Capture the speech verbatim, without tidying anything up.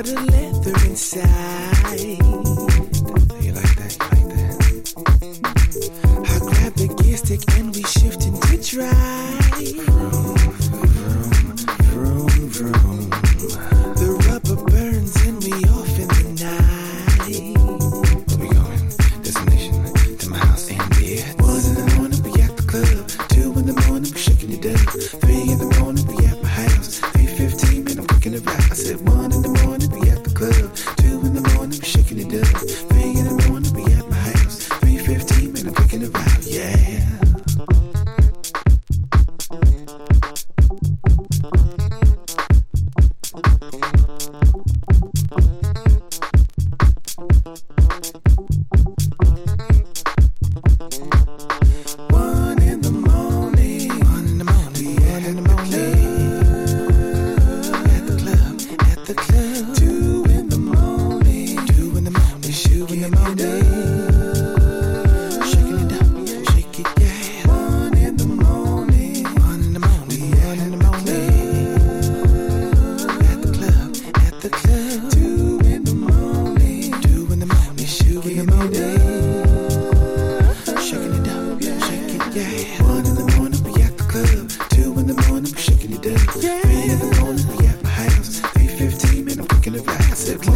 the leather inside. You like that? You like that? I grab the gear stick and we shift into drive. Vroom, vroom, vroom. The rubber burns and we off in the night. Where we going? Destination to my house and bed. One in the morning we at the club. Two in the morning we shaking it up. Three in the morning we at my house. Three fifteen man I'm cooking it right. I said one in the morning we at the club. Two in the morning we shaking it up. Three in the morning we at my house. Three fifteen man I'm cooking it right. Yeah. Said